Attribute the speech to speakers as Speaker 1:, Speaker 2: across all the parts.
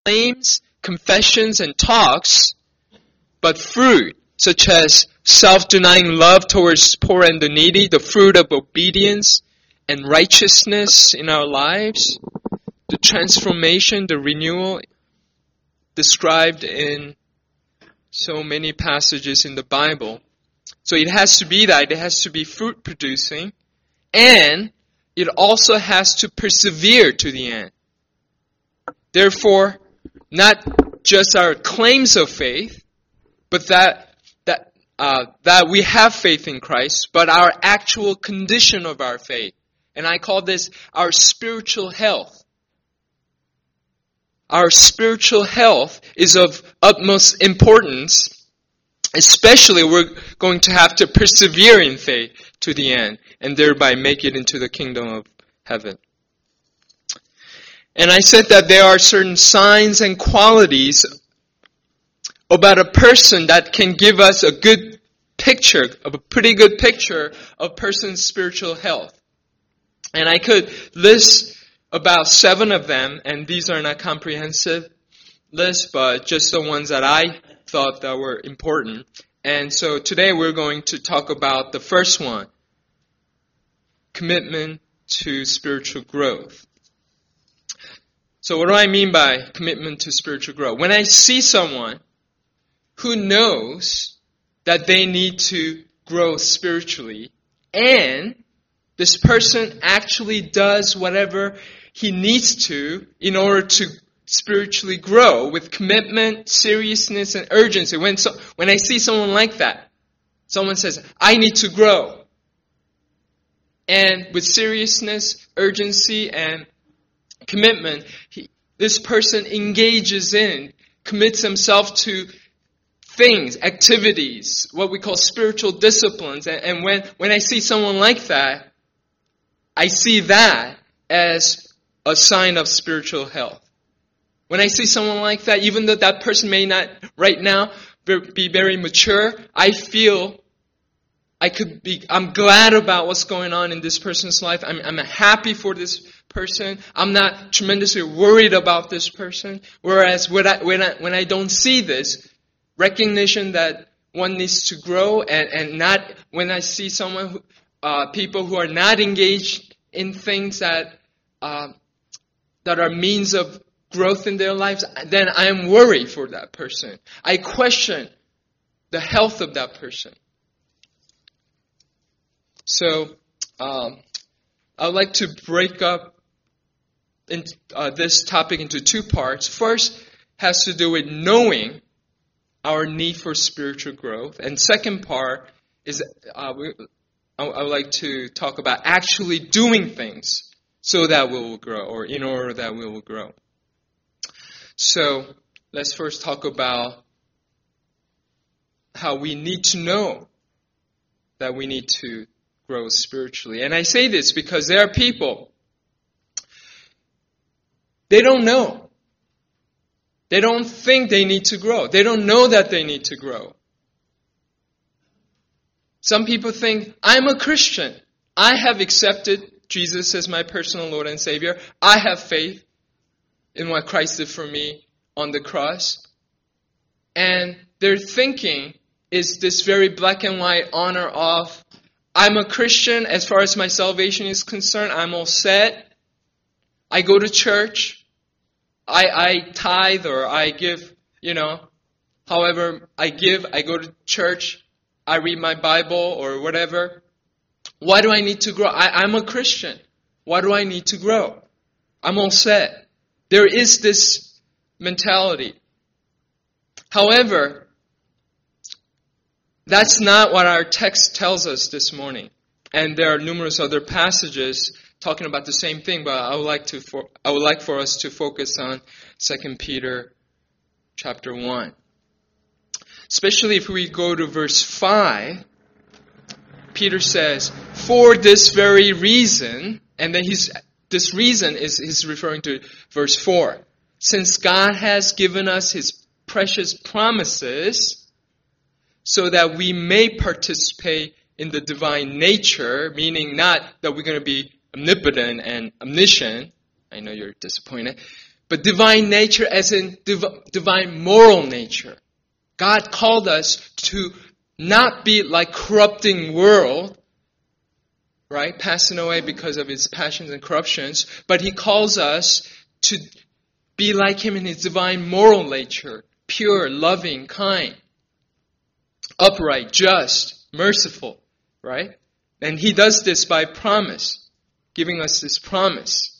Speaker 1: claims, confessions, and talks, but fruit, such as self-denying love towards poor and the needy, the fruit of obedience and righteousness in our lives, the transformation, the renewal described in so many passages in the Bible. So it has to be that. It has to be fruit-producing, and it also has to persevere to the end. Therefore, not just our claims of faith, but that we have faith in Christ, but our actual condition of our faith. And I call this our spiritual health. Our spiritual health is of utmost importance. Especially, we're going to have to persevere in faith to the end and thereby make it into the kingdom of heaven. And I said that there are certain signs and qualities about a person that can give us a good picture, of a pretty good picture of a person's spiritual health. And I could list about 7 of them, and these are not comprehensive lists, but just the ones that I thought that were important. And so today we're going to talk about the first one, commitment to spiritual growth. So what do I mean by commitment to spiritual growth? When I see someone who knows that they need to grow spiritually, and this person actually does whatever he needs to in order to spiritually grow with commitment, seriousness, and urgency. When I see someone like that, someone says, I need to grow. And with seriousness, urgency, and commitment, this person engages in, commits himself to things, activities, what we call spiritual disciplines. And when I see someone like that, I see that as a sign of spiritual health. When I see someone like that, even though that person may not right now be very mature, I feel I'm glad about what's going on in this person's life. I'm happy for this person. I'm not tremendously worried about this person. Whereas when I don't see this recognition that one needs to grow, and not when I see someone people who are not engaged in things that are means of growth in their lives, then I am worried for that person. I question the health of that person. So, I would like to break up this topic into 2 parts. First has to do with knowing our need for spiritual growth. And second part is I would like to talk about actually doing things so that we will grow, or in order that we will grow. So let's first talk about how we need to know that we need to grow spiritually. And I say this because there are people, they don't know. They don't think they need to grow. They don't know that they need to grow. Some people think, I'm a Christian. I have accepted Jesus as my personal Lord and Savior. I have faith in what Christ did for me on the cross. And their thinking is this very black and white on or off. I'm a Christian. As far as my salvation is concerned, I'm all set. I go to church. I tithe, or I give, however I give. I go to church. I read my Bible or whatever. Why do I need to grow? I'm a Christian. Why do I need to grow? I'm all set. There is this mentality. However, that's not what our text tells us this morning. And there are numerous other passages talking about the same thing, but I would like for us to focus on 2 Peter chapter 1. Especially if we go to verse 5, Peter says, for this very reason, and then this reason is referring to verse 4. Since God has given us His precious promises, so that we may participate in the divine nature, meaning not that we're going to be omnipotent and omniscient. I know you're disappointed. but divine nature as in divine moral nature. God called us to not be like corrupting world, right? Passing away because of its passions and corruptions, but He calls us to be like Him in His divine moral nature, pure, loving, kind, upright, just, merciful, right? And He does this by promise, giving us this promise.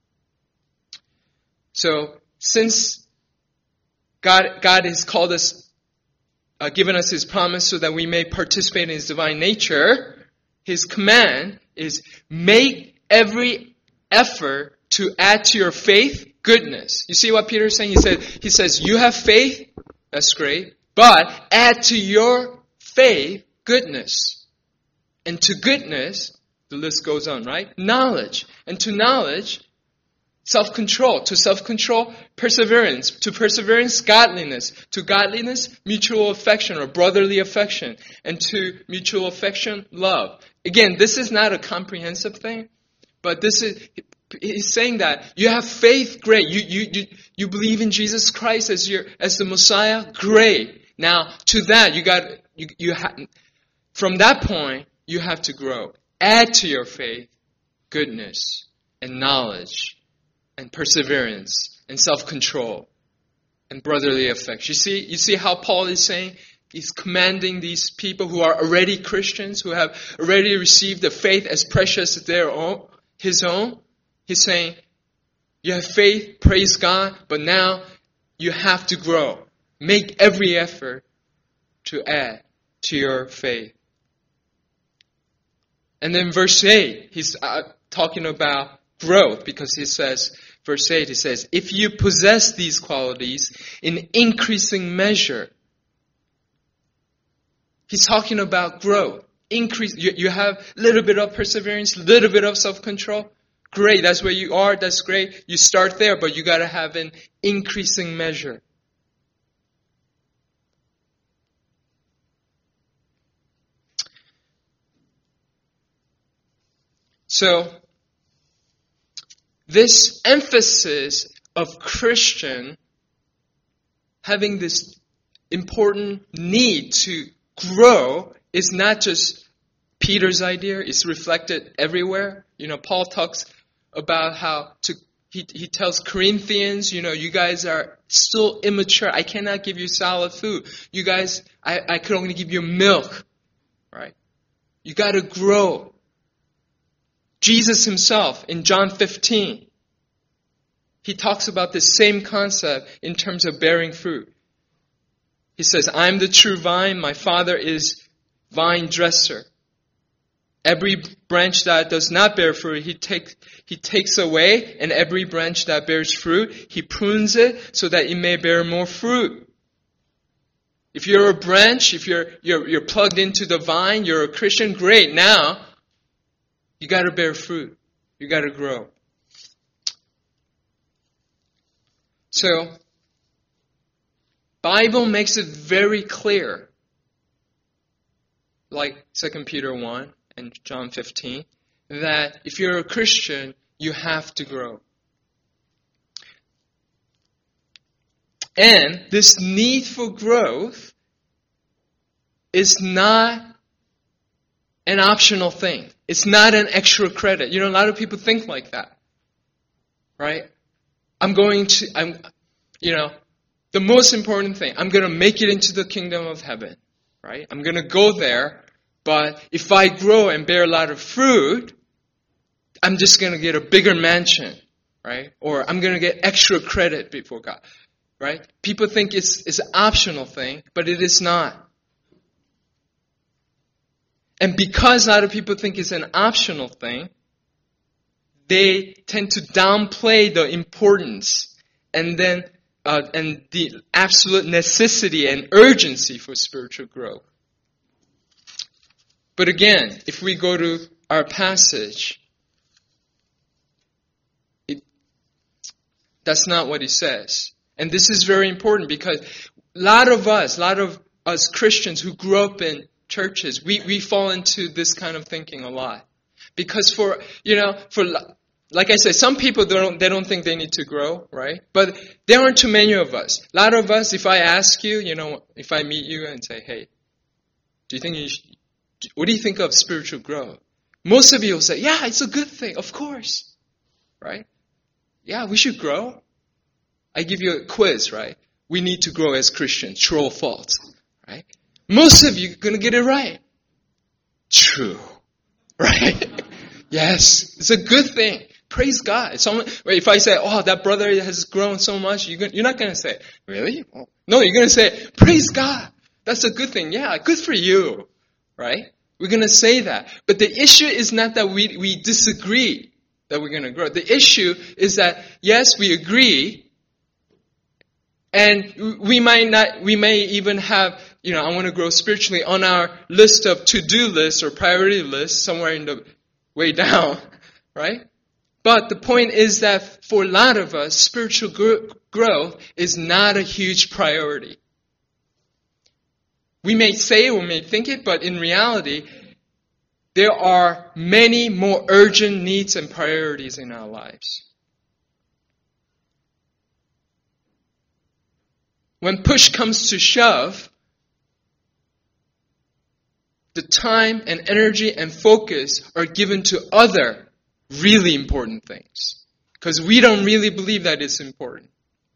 Speaker 1: So, since God has called us, given us His promise so that we may participate in His divine nature, His command is make every effort to add to your faith goodness. You see what Peter is saying? He says, you have faith, that's great, but add to your faith goodness. And to goodness, the list goes on, right? Knowledge. And to knowledge, self-control. To self-control, perseverance. To perseverance, godliness. To godliness, mutual affection or brotherly affection. And to mutual affection, love. Again, this is not a comprehensive thing, but he's saying that you have faith, great. You believe in Jesus Christ as the Messiah, great. Now, to that, from that point, you have to grow. Add to your faith goodness and knowledge and perseverance and self-control and brotherly affection. You see how Paul is saying? He's commanding these people who are already Christians, who have already received the faith as precious as his own. He's saying, you have faith, praise God, but now you have to grow. Make every effort to add to your faith. And then verse 8, he's talking about growth because verse 8, he says, if you possess these qualities in increasing measure, he's talking about growth. Increase. You have a little bit of perseverance, a little bit of self-control. Great, that's where you are, that's great. You start there, but you got to have an increasing measure. So, this emphasis of Christian having this important need to grow is not just Peter's idea, it's reflected everywhere. Paul talks about how he tells Corinthians, you guys are still immature. I cannot give you solid food. You guys, I could only give you milk, right? You got to grow. Jesus himself in John 15, he talks about the same concept in terms of bearing fruit. He says, I'm the true vine, my Father is vine dresser. Every branch that does not bear fruit, he takes away, and every branch that bears fruit, he prunes it so that it may bear more fruit. If you're a branch, if you're plugged into the vine, you're a Christian, great. Now, you got to bear fruit. You got to grow. So, Bible makes it very clear, like 2 Peter 1 and John 15, that if you're a Christian, you have to grow. And this need for growth is not an optional thing. It's not an extra credit. A lot of people think like that. Right? The most important thing, I'm going to make it into the kingdom of heaven. Right? I'm going to go there, but if I grow and bear a lot of fruit, I'm just going to get a bigger mansion. Right? Or I'm going to get extra credit before God. Right? People think it's an optional thing, but it is not. And because a lot of people think it's an optional thing, they tend to downplay the importance and the absolute necessity and urgency for spiritual growth. But again, if we go to our passage, that's not what he says. And this is very important because a lot of us Christians who grew up in churches, we fall into this kind of thinking a lot. Because for like I said, some people they don't think they need to grow, right? But there aren't too many of us. A lot of us, if I ask you, if I meet you and say, hey, what do you think of spiritual growth? Most of you will say, yeah, it's a good thing, of course, right? Yeah, we should grow. I give you a quiz, right? We need to grow as Christians, true or false, right? Most of you are going to get it right. True, right? Yes, it's a good thing. Praise God. If I say, oh, that brother has grown so much, you're not going to say, really? No, you're going to say, praise God. That's a good thing. Yeah, good for you, right? We're going to say that. But the issue is not that we disagree that we're going to grow. The issue is that, yes, we agree, and we may even have, I want to grow spiritually on our list of to-do lists or priority lists somewhere in the way down, right? But the point is that for a lot of us, spiritual growth is not a huge priority. We may say it, we may think it, but in reality, there are many more urgent needs and priorities in our lives. When push comes to shove, the time and energy and focus are given to other really important things. Because we don't really believe that it's important.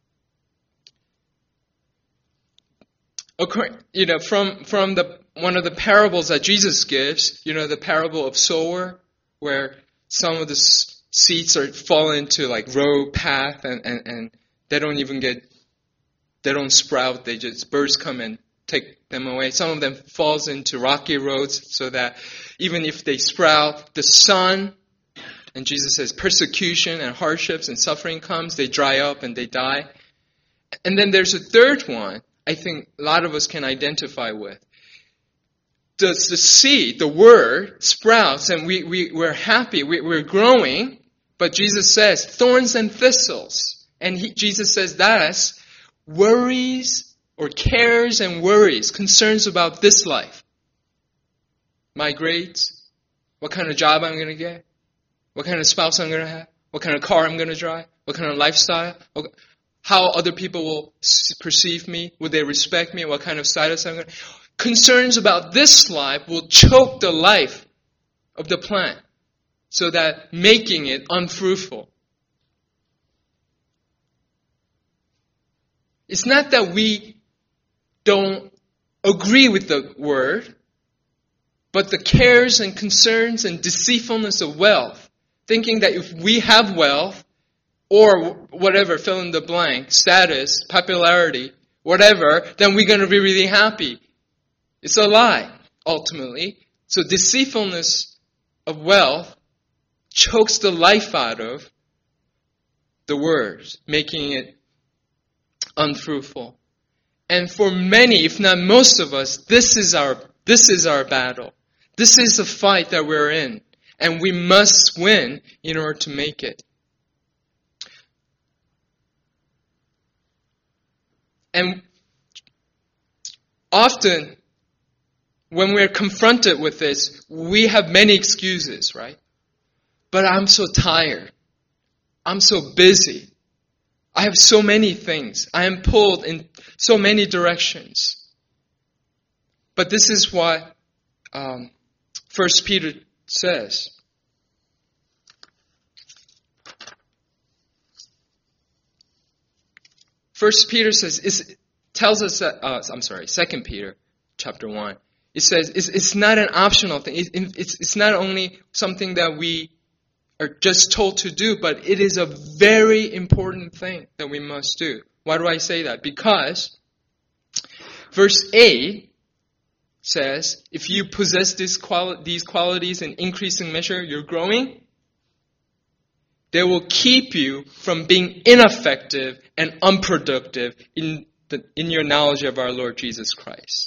Speaker 1: From one of the parables that Jesus gives, the parable of sower, where some of the seeds fall into like road path and they don't sprout. Birds come and take them away. Some of them falls into rocky roads so that even if they sprout, the sun, and Jesus says persecution and hardships and suffering comes, they dry up and they die. And then there's a third one I think a lot of us can identify with. The seed, the word, sprouts and we're happy, we're growing, but Jesus says thorns and thistles. And Jesus says that's worries or cares and worries, concerns about this life. My grades, what kind of job I'm going to get, what kind of spouse I'm going to have, what kind of car I'm going to drive, what kind of lifestyle, how other people will perceive me, will they respect me, what kind of status I'm going to have. Concerns about this life will choke the life of the plant so that making it unfruitful. It's not that we don't agree with the word, but the cares and concerns and deceitfulness of wealth, thinking that if we have wealth or whatever, fill in the blank, status, popularity, whatever, then we're going to be really happy. It's a lie, ultimately. So deceitfulness of wealth chokes the life out of the word, making it unfruitful. And for many, if not most of us, this is our battle. This is the fight that we're in. And we must win in order to make it. And often, when we're confronted with this, we have many excuses, right? But I'm so tired. I'm so busy. I have so many things. I am pulled in so many directions. But this is what 1 Peter says. First Peter tells us that, 2 Peter chapter 1. It says it's not an optional thing. It's not only something that we are just told to do, but it is a very important thing that we must do. Why do I say that? Because verse 8 says, if you possess these qualities in increasing measure, you're growing, they will keep you from being ineffective and unproductive in your knowledge of our Lord Jesus Christ.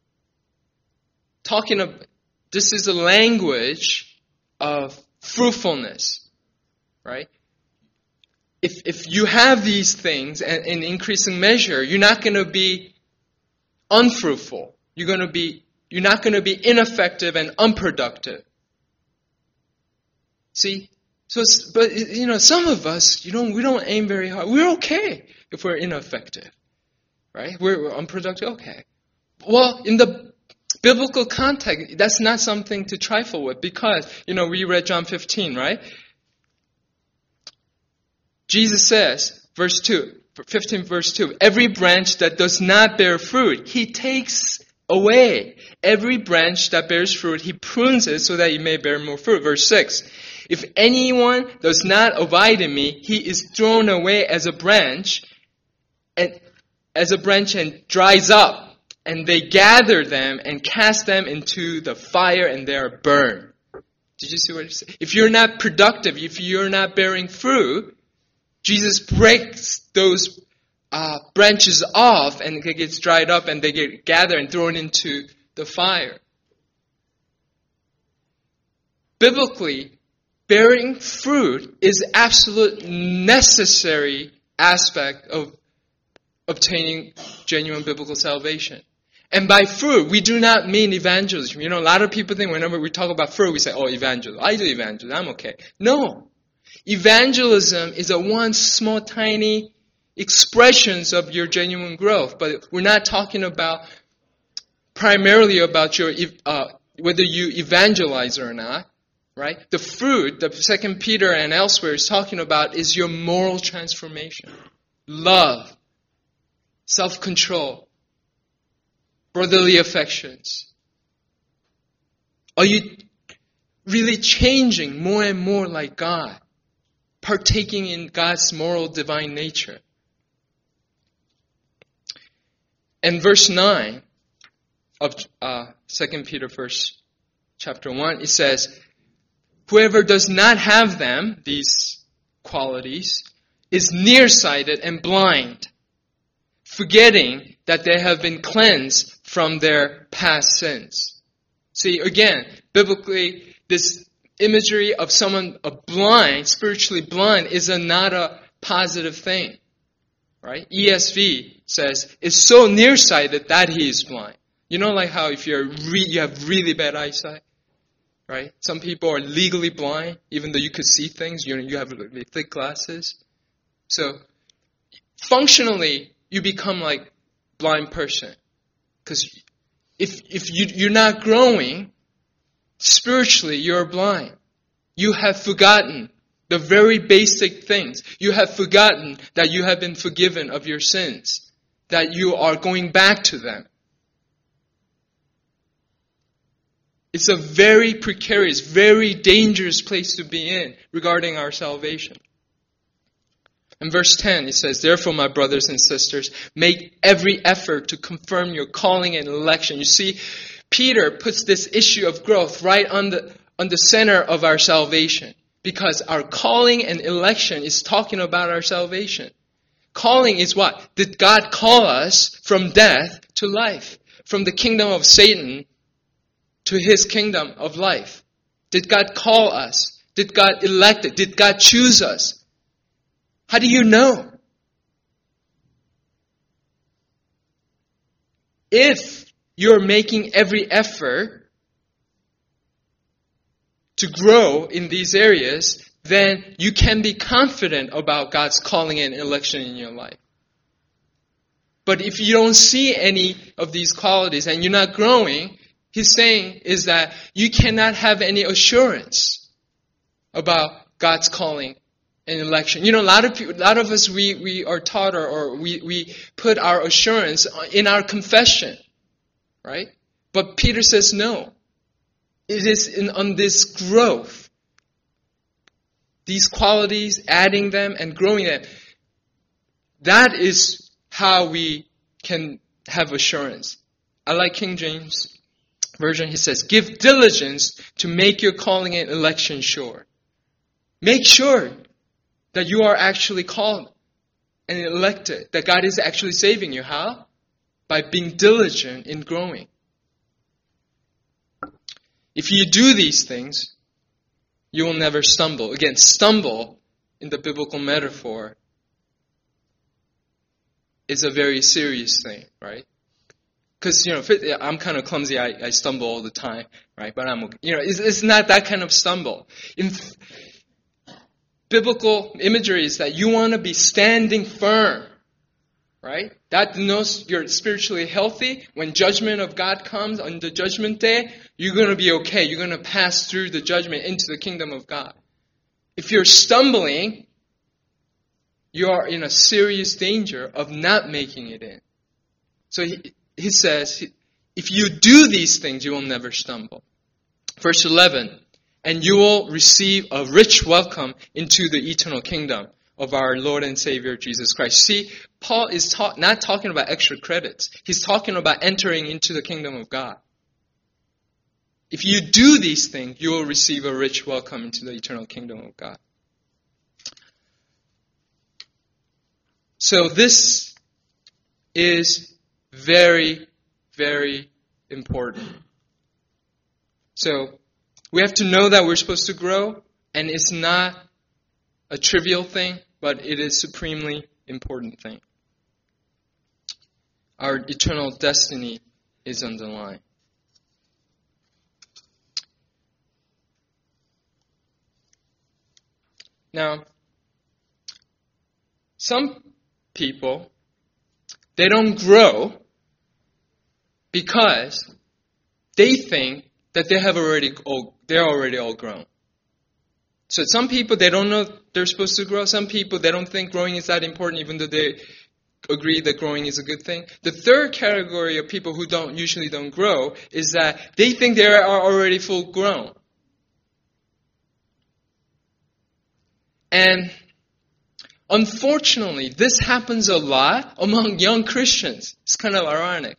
Speaker 1: This is a language of fruitfulness, right? If you have these things and in increasing measure, you're not going to be unfruitful. You're not going to be ineffective and unproductive. See, So, but some of us, we don't aim very hard. We're okay if we're ineffective, right? We're unproductive. Okay. Well, in the biblical context, that's not something to trifle with because, we read John 15, right? Jesus says, verse 2, 15 verse 2, every branch that does not bear fruit, he takes away. Every branch that bears fruit, he prunes it so that it may bear more fruit. Verse 6, if anyone does not abide in me, he is thrown away as a branch and dries up. And they gather them and cast them into the fire and they are burned. Did you see what he said? If you're not productive, if you're not bearing fruit, Jesus breaks those branches off and it gets dried up and they get gathered and thrown into the fire. Biblically, bearing fruit is absolute necessary aspect of obtaining genuine biblical salvation. And by fruit, we do not mean evangelism. A lot of people think whenever we talk about fruit, we say, evangelism. I do evangelism. I'm okay. No. Evangelism is a one small, tiny expressions of your genuine growth. But we're not talking about primarily about your whether you evangelize or not. Right? The fruit, the 2 Peter and elsewhere is talking about is your moral transformation. Love. Self-control. Brotherly affections. Are you really changing more and more like God? Partaking in God's moral divine nature. And verse 9 of 2 Peter chapter 1, it says, whoever does not have them, these qualities, is nearsighted and blind, forgetting that they have been cleansed from their past sins. See, again, biblically, this imagery of someone spiritually blind, is not a positive thing. Right? ESV says, is so nearsighted that he is blind. Like how if you have really bad eyesight, right? Some people are legally blind, even though you could see things, you have really thick glasses. So, functionally, you become like blind person. Because if you're not growing, spiritually, you're blind. You have forgotten the very basic things. You have forgotten that you have been forgiven of your sins. That you are going back to them. It's a very precarious, very dangerous place to be in regarding our salvation. In verse 10, it says, therefore, my brothers and sisters, make every effort to confirm your calling and election. You see, Peter puts this issue of growth right on the center of our salvation. Because our calling and election is talking about our salvation. Calling is what? Did God call us from death to life? From the kingdom of Satan to his kingdom of life? Did God call us? Did God elect us? Did God choose us? How do you know? If you're making every effort to grow in these areas, then you can be confident about God's calling and election in your life. But if you don't see any of these qualities and you're not growing, he's saying is that you cannot have any assurance about God's calling and election. A lot of us, we are taught or we put our assurance in our confession, right? But Peter says no. It is on this growth, these qualities, adding them and growing them. That is how we can have assurance. I like King James Version. He says, give diligence to make your calling and election sure. Make sure that you are actually called and elected, that God is actually saving you. How? By being diligent in growing. If you do these things, you will never stumble. Again, stumble in the biblical metaphor is a very serious thing, right? Because, I'm kind of clumsy. I stumble all the time, right? But I'm okay. It's not that kind of stumble. biblical imagery is that you want to be standing firm, right? That denotes you're spiritually healthy. When judgment of God comes on the judgment day, you're going to be okay. You're going to pass through the judgment into the kingdom of God. If you're stumbling, you are in a serious danger of not making it in. So he says, if you do these things, you will never stumble. Verse 11, and you will receive a rich welcome into the eternal kingdom of our Lord and Savior Jesus Christ. See, Paul is not talking about extra credits. He's talking about entering into the kingdom of God. If you do these things, you will receive a rich welcome into the eternal kingdom of God. So this is very, very important. So we have to know that we're supposed to grow, and it's not a trivial thing, but it is a supremely important thing. Our eternal destiny is on the line. Now, some people, they don't grow because they think that they're already all grown. So some people, they don't know they're supposed to grow. Some people, they don't think growing is that important, even though they agree that growing is a good thing. The third category of people who usually don't grow is that they think they are already full grown. And unfortunately, this happens a lot among young Christians. It's kind of ironic.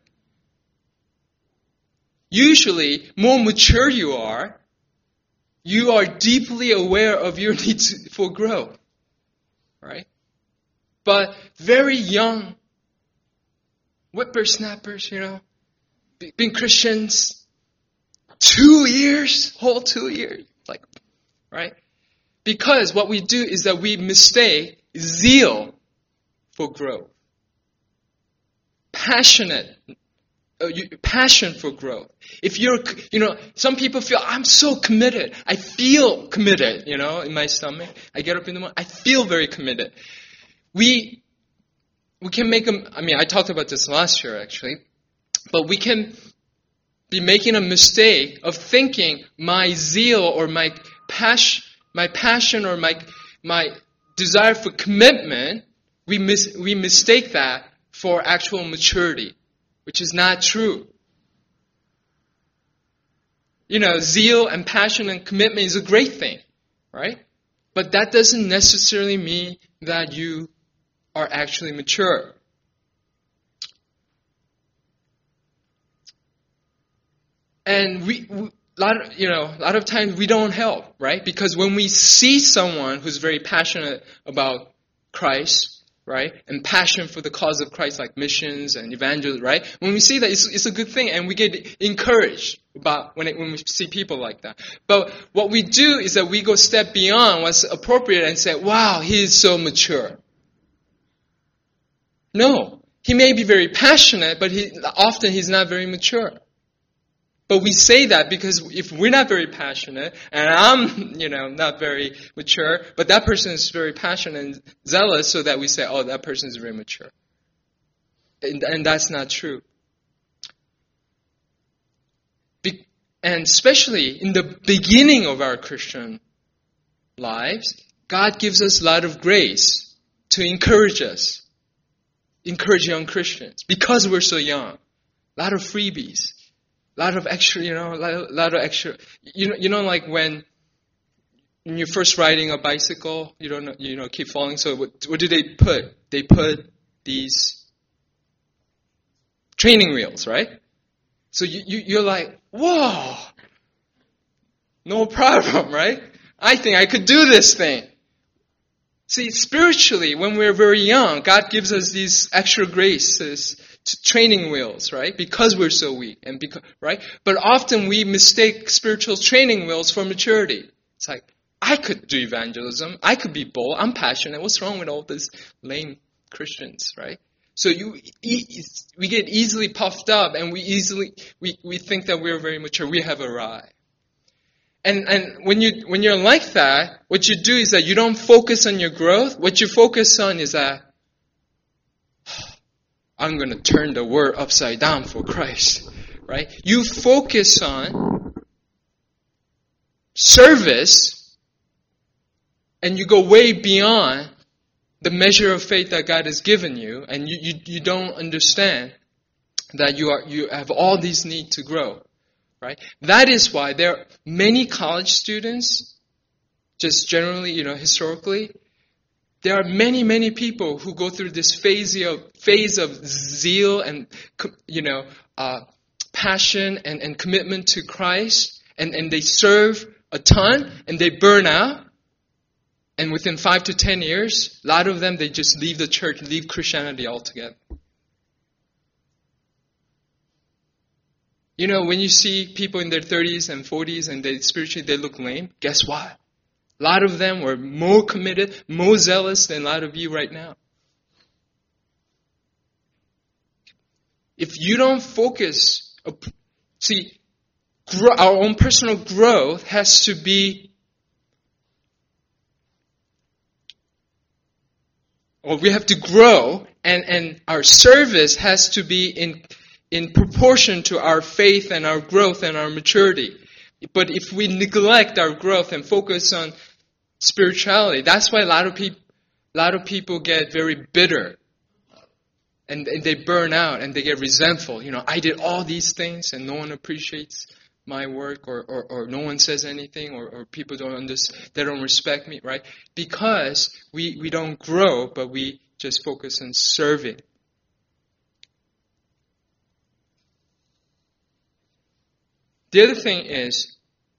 Speaker 1: Usually, more mature you are deeply aware of your need for growth. Right? But very young whippersnappers, been Christians 2 years, whole 2 years, right? Because what we do is that we mistake zeal for growth. Passion for growth. If you're, some people feel, I'm so committed. I feel committed, in my stomach. I get up in the morning, I feel very committed. We can make I talked about this last year actually, but we can be making a mistake of thinking my zeal or my passion or my desire for commitment, we mistake that for actual maturity, which is not true. Zeal and passion and commitment is a great thing, right? But that doesn't necessarily mean that you are actually mature. And a lot of times we don't help, right? Because when we see someone who's very passionate about Christ, right, and passion for the cause of Christ, like missions and evangelism, right? When we see that, it's a good thing, and we get encouraged about when we see people like that. But what we do is that we go a step beyond what's appropriate and say, "Wow, he is so mature." No, he may be very passionate, but often he's not very mature. But we say that because if we're not very passionate, and I'm, not very mature, but that person is very passionate and zealous, so that we say, oh, that person is very mature. And that's not true. And especially in the beginning of our Christian lives, God gives us a lot of grace to encourage us, encourage young Christians, because we're so young. A lot of freebies. A lot of extra, like when you're first riding a bicycle, you don't keep falling. So what do they put? They put these training wheels, right? So you're like, whoa, no problem, right? I think I could do this thing. See, spiritually, when we're very young, God gives us these extra graces, training wheels, right? Because we're so weak, right? But often we mistake spiritual training wheels for maturity. It's like, I could do evangelism. I could be bold. I'm passionate. What's wrong with all these lame Christians, right? So we get easily puffed up, and we think that we're very mature. We have arrived. And when you're like that, what you do is that you don't focus on your growth. What you focus on is that I'm going to turn the world upside down for Christ, right? You focus on service, and you go way beyond the measure of faith that God has given you, and you don't understand that you have all these needs to grow, right? That is why there are many college students, just generally, historically, there are many people who go through this phase of zeal and passion and commitment to Christ, and they serve a ton, and they burn out. And within 5 to 10 years, a lot of them, they just leave the church, leave Christianity altogether. When you see people in their 30s and 40s and they look lame, guess what? A lot of them were more committed, more zealous than a lot of you right now. If you don't focus, our own personal growth has to be, or we have to grow, and our service has to be in proportion to our faith and our growth and our maturity. But if we neglect our growth and focus on spirituality, that's why a lot of people get very bitter, and they burn out and they get resentful. I did all these things and no one appreciates my work, or no one says anything, or people they don't respect me, right? Because we don't grow, but we just focus on serving. The other thing is,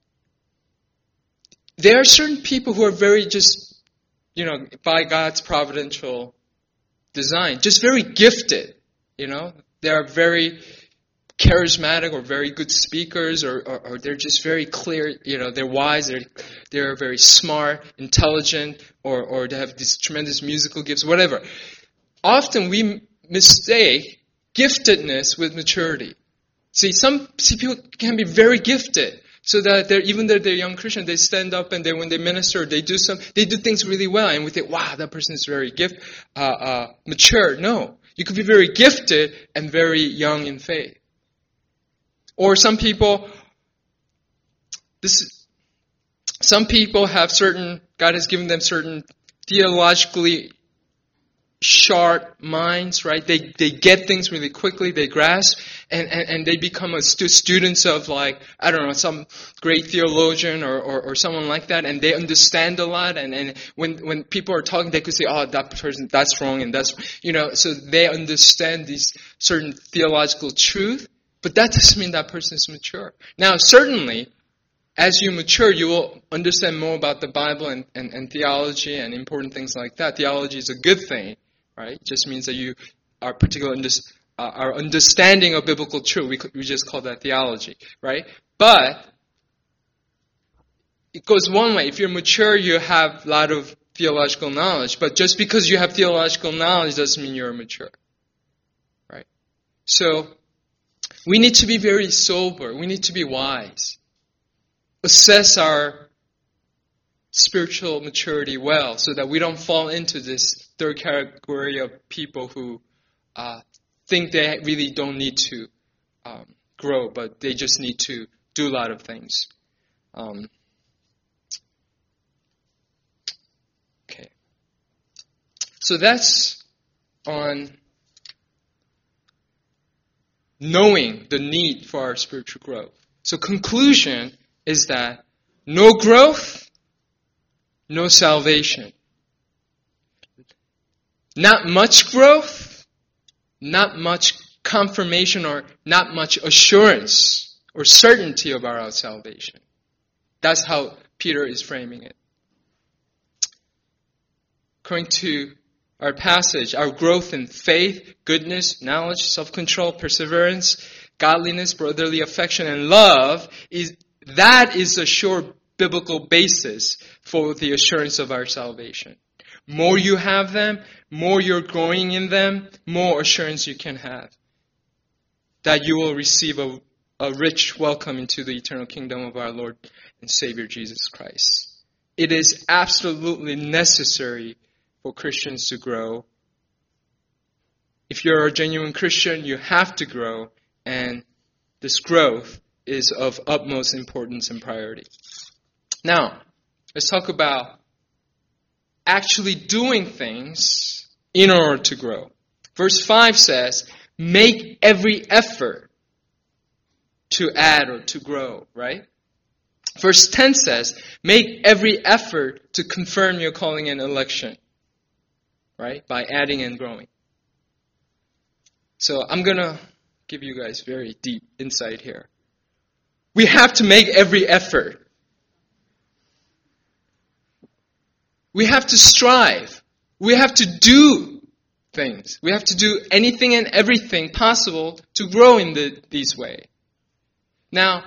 Speaker 1: there are certain people who are very just, by God's providential design, just very gifted, They are very charismatic or very good speakers, or they're just very clear, they're wise, they're very smart, intelligent, or they have these tremendous musical gifts, whatever. Often we mistake giftedness with maturity. Some people can be very gifted, so that even though they're young Christians, they stand up and when they minister, they do things really well, and we think, wow, that person is very mature. No, you could be very gifted and very young in faith. Or some people have God has given them certain theologically sharp minds, right? They get things really quickly, they grasp, and they become students of, some great theologian or someone like that, and they understand a lot, and when people are talking, they could say, oh, that person, that's wrong, and that's, so they understand these certain theological truth, but that doesn't mean that person is mature. Now, certainly, as you mature, you will understand more about the Bible and theology and important things like that. Theology is a good thing, right? It just means that you are our understanding of biblical truth. We just call that theology, right? But it goes one way. If you're mature, you have a lot of theological knowledge. But just because you have theological knowledge doesn't mean you're mature, right? So we need to be very sober. We need to be wise. Assess our spiritual maturity well, so that we don't fall into this third category of people who think they really don't need to grow, but they just need to do a lot of things. Okay. So that's on knowing the need for our spiritual growth. So conclusion is that no growth, no salvation. Not much growth, not much confirmation, or not much assurance or certainty of our salvation. That's how Peter is framing it. According to our passage, our growth in faith, goodness, knowledge, self-control, perseverance, godliness, brotherly affection, and love is a sure biblical basis for the assurance of our salvation. More you have them, more you're growing in them, more assurance you can have that you will receive a a rich welcome into the eternal kingdom of our Lord and Savior Jesus Christ. It is absolutely necessary for Christians to grow. If you're a genuine Christian, you have to grow, and this growth is of utmost importance and priority. Now, let's talk about actually doing things in order to grow. Verse 5 says, make every effort to add or to grow, right? Verse 10 says, make every effort to confirm your calling and election, right? By adding and growing. So I'm going to give you guys very deep insight here. We have to make every effort. We have to strive. We have to do things. We have to do anything and everything possible to grow in this way. Now,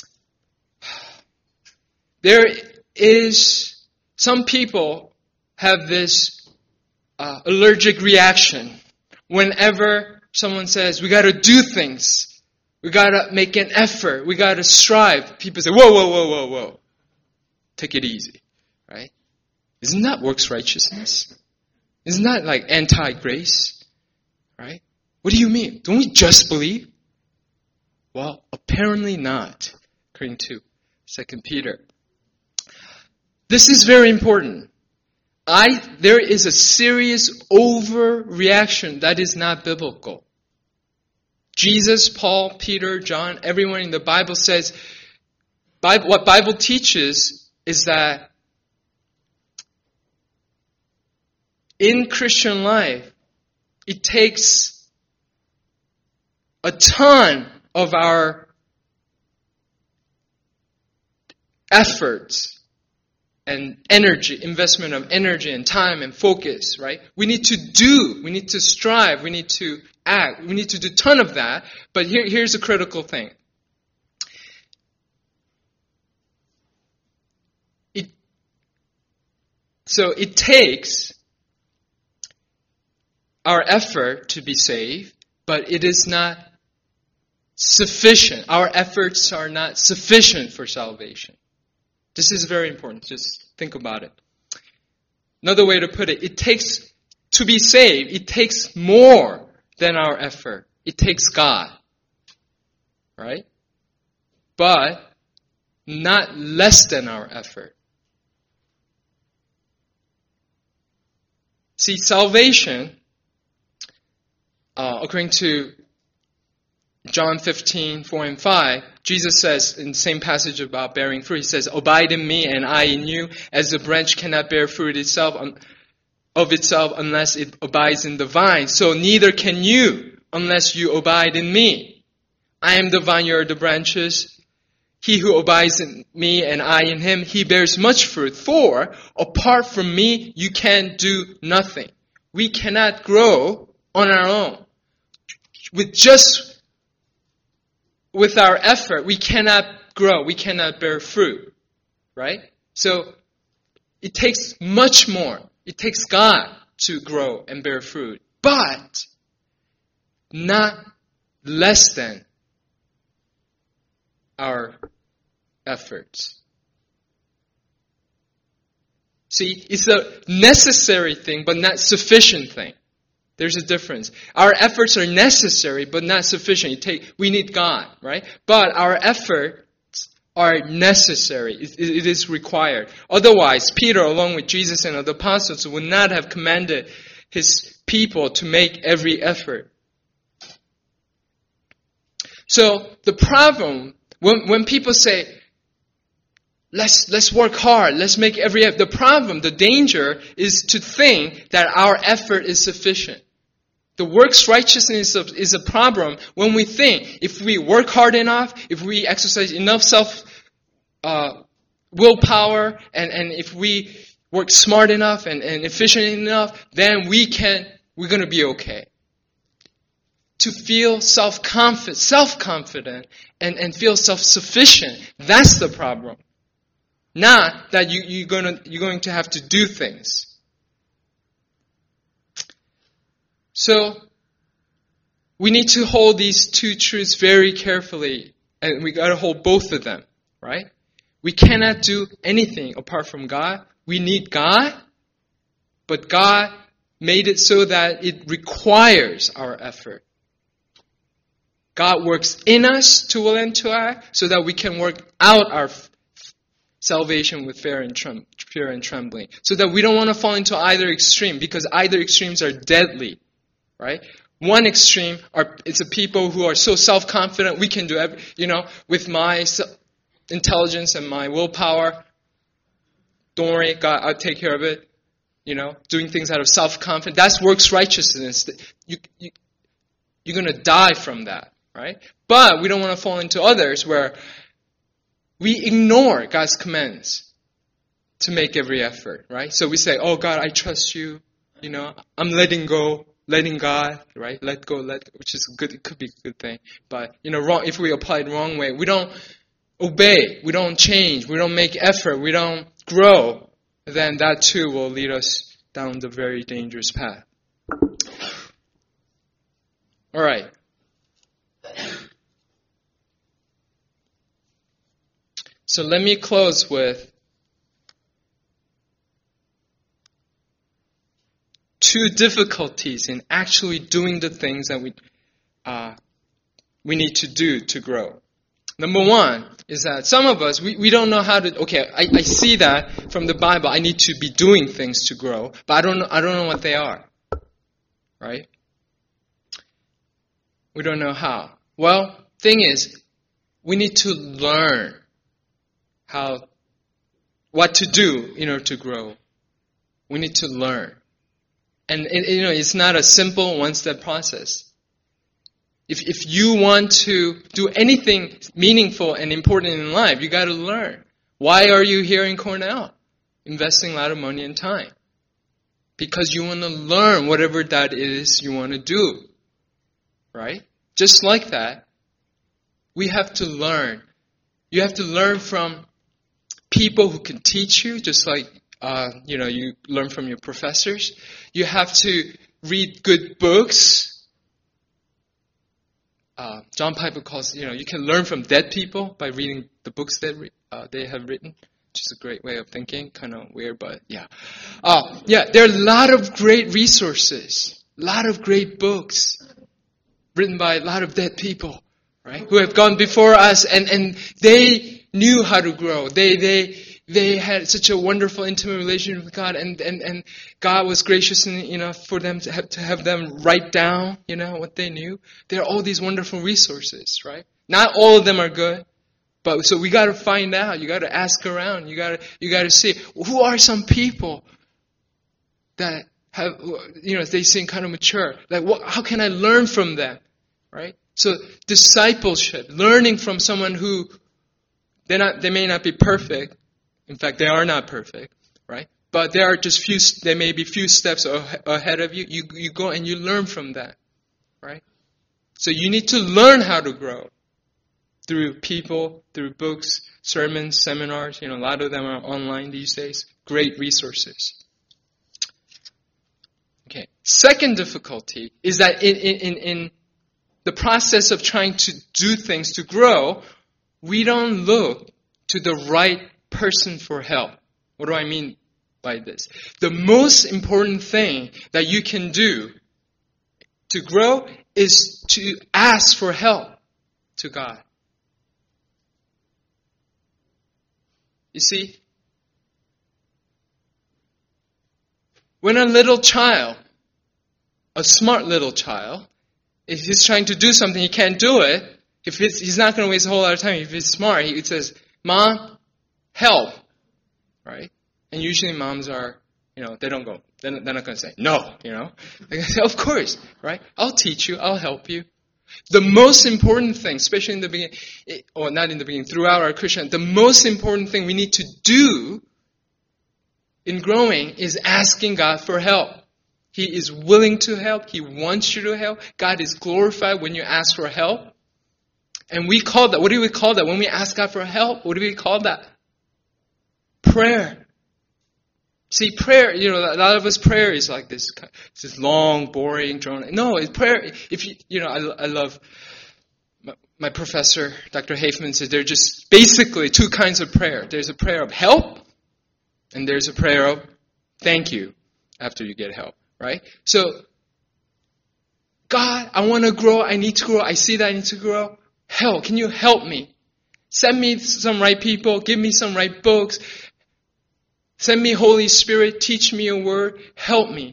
Speaker 1: there is, some people have this allergic reaction whenever someone says, we got to do things. We got to make an effort. We got to strive. People say, whoa, whoa, whoa, whoa, whoa. Take it easy, right? Isn't that works righteousness? Isn't that like anti-grace? Right? What do you mean? Don't we just believe? Well, apparently not, according to 2 Peter. This is very important. There is a serious overreaction that is not biblical. Jesus, Paul, Peter, John, everyone in the Bible says, what Bible teaches is that in Christian life, it takes a ton of our efforts and energy, investment of energy and time and focus, right? We need to do, we need to strive, we need to act, we need to do a ton of that. But here's the critical thing. So it takes our effort to be saved, but it is not sufficient. Our efforts are not sufficient for salvation. This is very important. Just think about it. Another way to put it, to be saved, it takes more than our effort. It takes God. Right? But not less than our effort. See, salvation, according to John 15, 4 and 5, Jesus says in the same passage about bearing fruit, he says, abide in me and I in you, as the branch cannot bear fruit of itself unless it abides in the vine. So neither can you unless you abide in me. I am the vine, you are the branches. He who abides in me and I in him, he bears much fruit. For apart from me, you can do nothing. We cannot grow on our own. With our effort, we cannot grow. We cannot bear fruit. Right? So it takes much more. It takes God to grow and bear fruit. But not less than our efforts. See, it's a necessary thing, but not sufficient thing. There's a difference. Our efforts are necessary, but not sufficient. We need God, right? But our efforts are necessary. It is required. Otherwise, Peter, along with Jesus and the apostles, would not have commanded his people to make every effort. So the problem, when people say, let's work hard, let's make every effort, the problem, the danger is to think that our effort is sufficient. The works righteousness is a problem when we think if we work hard enough, if we exercise enough willpower, and if we work smart enough and efficient enough, then we're going to be okay. To feel self-confident and feel self-sufficient, that's the problem. Not that you're going to have to do things. So, we need to hold these two truths very carefully And we got to hold both of them, right? We cannot do anything apart from God. We need God, but God made it so that it requires our effort. God works in us to will and to act so that we can work out our salvation with fear and trembling. So that we don't want to fall into either extreme, because either extremes are deadly, right? One extreme it's a people who are so self-confident, we can do with my intelligence and my willpower, don't worry, God, I'll take care of it. Doing things out of self-confidence. That's works righteousness. You're going to die from that, right? But we don't want to fall into others where we ignore God's commands to make every effort, right? So we say, oh God, I trust you. I'm letting go, letting God, right? Let go, which is good. It could be a good thing. But, wrong, if we apply it the wrong way, we don't obey, we don't change, we don't make effort, we don't grow, then that too will lead us down the very dangerous path. All right. So let me close with 2 difficulties in actually doing the things that we need to do to grow. Number 1 is that some of us, we don't know how to, I see that from the Bible, I need to be doing things to grow, but I don't know what they are, right? We don't know how. Well, thing is, we need to learn what to do in order to grow. We need to learn. And it's not a simple one-step process. If you want to do anything meaningful and important in life, you got to learn. Why are you here in Cornell? Investing a lot of money and time. Because you want to learn whatever that is you want to do. Right? Just like that, we have to learn. You have to learn from people who can teach you, just like you learn from your professors. You have to read good books. John Piper calls, you can learn from dead people by reading the books that they have written, which is a great way of thinking. Kind of weird, but yeah. There are a lot of great resources, a lot of great books written by a lot of dead people, right? Who have gone before us, and they knew how to grow. They had such a wonderful, intimate relationship with God, and God was gracious enough for them to have them write down, what they knew. There are all these wonderful resources, right? Not all of them are good, but so we got to find out. You got to ask around. You got to see who are some people that have, they seem kind of mature. Like, how can I learn from them, right? So discipleship, learning from someone who they may not be perfect. In fact, they are not perfect, right? But there are just there may be few steps ahead of you. You go and you learn from that, right? So you need to learn how to grow through people, through books, sermons, seminars. A lot of them are online these days. Great resources. Okay. Second difficulty is that in the process of trying to do things to grow, we don't look to the right person for help. What do I mean by this? The most important thing that you can do to grow is to ask for help to God. You see, when a little child, a smart little child, if he's trying to do something, he can't do it, he's not going to waste a whole lot of time. If he's smart, he says, Mom, help, right? And usually moms are, they don't go, they're not going to say, no, They say, of course, right? I'll teach you, I'll help you. The most important thing, especially in the beginning, or not in the beginning, throughout our Christian, the most important thing we need to do in growing is asking God for help. He is willing to help. He wants you to help. God is glorified when you ask for help. And we call that, what do we call that? When we ask God for help, what do we call that? Prayer. See, prayer, a lot of us prayer is like this long, boring, drawn. No, it's prayer. If I love my professor, Dr. Hafman, said there are just basically two kinds of prayer. There's a prayer of help, and there's a prayer of thank you after you get help, right? So, God, I want to grow. I need to grow. I see that I need to grow. Help. Can you help me? Send me some right people. Give me some right books. Send me Holy Spirit. Teach me a word. Help me.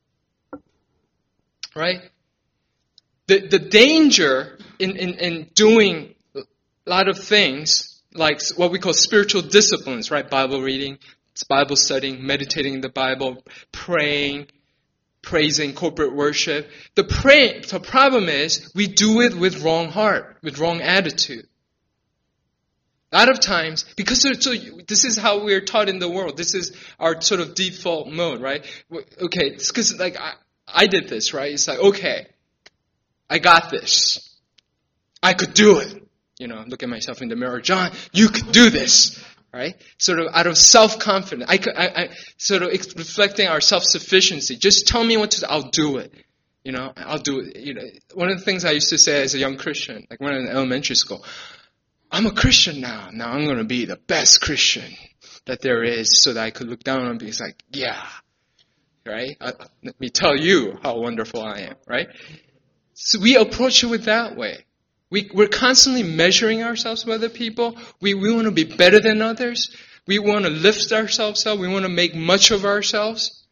Speaker 1: Right? The danger in doing a lot of things, like what we call spiritual disciplines, right? Bible reading, Bible studying, meditating in the Bible, praying, praising, corporate worship. The problem is we do it with wrong heart, with wrong attitude. A lot of times, because this is how we're taught in the world. This is our sort of default mode, right? Okay, it's because like I did this, right? It's like, okay, I got this. I could do it. Look at myself in the mirror. John, you could do this, right? Sort of out of self-confidence. I sort of reflecting our self-sufficiency. Just tell me what to do. I'll do it. I'll do it. One of the things I used to say as a young Christian, like when I was in elementary school, I'm a Christian now. Now I'm going to be the best Christian that there is so that I could look down and be like, yeah, right? Let me tell you how wonderful I am, right? So we approach it with that way. We're constantly measuring ourselves with other people. We want to be better than others. We want to lift ourselves up. We want to make much of ourselves.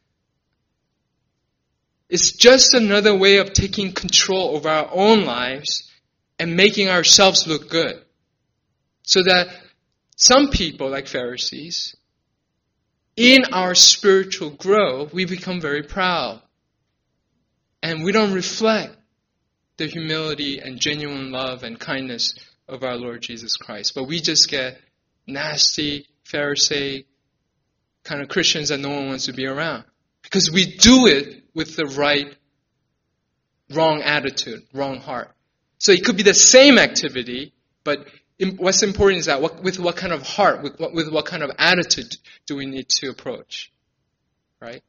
Speaker 1: It's just another way of taking control over our own lives and making ourselves look good. So that some people, like Pharisees, in our spiritual growth, we become very proud. And we don't reflect the humility and genuine love and kindness of our Lord Jesus Christ. But we just get nasty, Pharisee kind of Christians that no one wants to be around. Because we do it with the wrong attitude, wrong heart. So it could be the same activity, but what's important is that with what kind of heart, with what kind of attitude do we need to approach, right?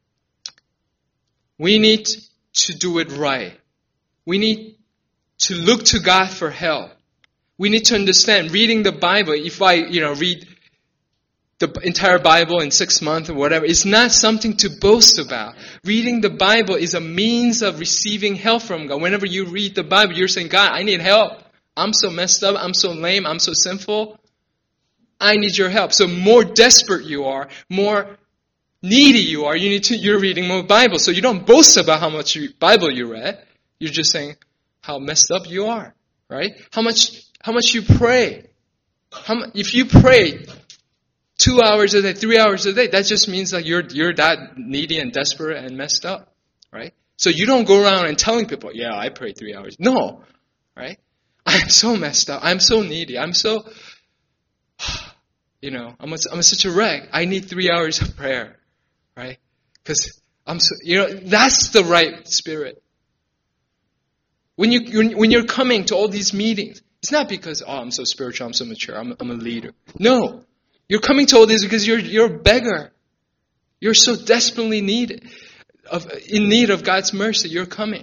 Speaker 1: We need to do it right. We need to look to God for help. We need to understand, reading the Bible, if I, read the entire Bible in 6 months or whatever, it's not something to boast about. Reading the Bible is a means of receiving help from God. Whenever you read the Bible, you're saying, God, I need help. I'm so messed up. I'm so lame. I'm so sinful. I need your help. So more desperate you are, more needy you are, you're reading more Bible. So you don't boast about how much Bible you read. You're just saying how messed up you are, right? How much you pray. If you pray 2 hours a day, 3 hours a day, that just means that you're that needy and desperate and messed up, right? So you don't go around and telling people, yeah, I pray 3 hours. No, right? I'm so messed up. I'm so needy. I'm so, I'm such a wreck. I need 3 hours of prayer, right? Because I'm so, that's the right spirit. When you're coming to all these meetings, it's not because, I'm so spiritual, I'm so mature, I'm a leader. No. You're coming to all this because you're a beggar. You're so desperately in need of God's mercy. You're coming.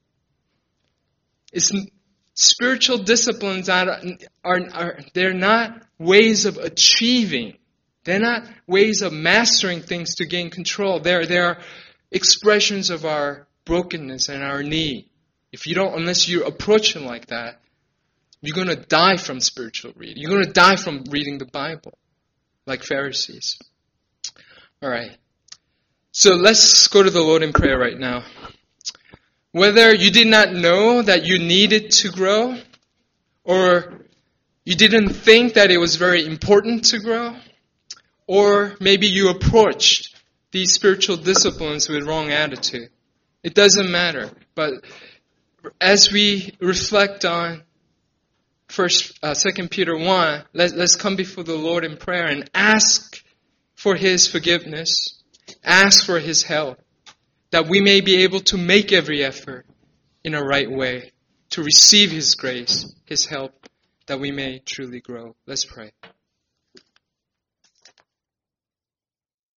Speaker 1: It's spiritual disciplines they're not ways of achieving. They're not ways of mastering things to gain control. They're expressions of our brokenness and our need. Unless you approach them like that, you're going to die from spiritual reading. You're going to die from reading the Bible, like Pharisees. All right. So let's go to the Lord in prayer right now. Whether you did not know that you needed to grow, or you didn't think that it was very important to grow, or maybe you approached these spiritual disciplines with wrong attitude. It doesn't matter. But as we reflect on 2 Peter 1, let's come before the Lord in prayer and ask for His forgiveness, ask for His help, that we may be able to make every effort in a right way to receive His grace, His help, that we may truly grow. Let's pray.